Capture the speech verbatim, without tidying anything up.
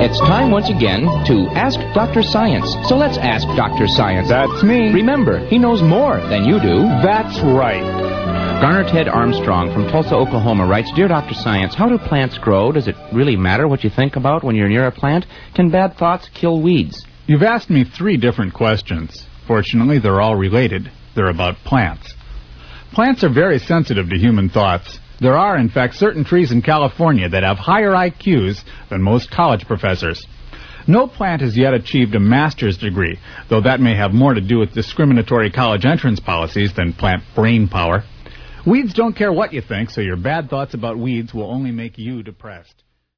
It's time once again to Ask Doctor Science. So let's ask Doctor Science. That's me. Remember, he knows more than you do. That's right. Garner Ted Armstrong from Tulsa, Oklahoma writes, Dear Doctor Science, how do plants grow? Does it really matter what you think about when you're near a plant? Can bad thoughts kill weeds? You've asked me three different questions. Fortunately, they're all related. They're about plants. Plants are very sensitive to human thoughts. There are, in fact, certain trees in California that have higher I Qs than most college professors. No plant has yet achieved a master's degree, though that may have more to do with discriminatory college entrance policies than plant brain power. Weeds don't care what you think, so your bad thoughts about weeds will only make you depressed.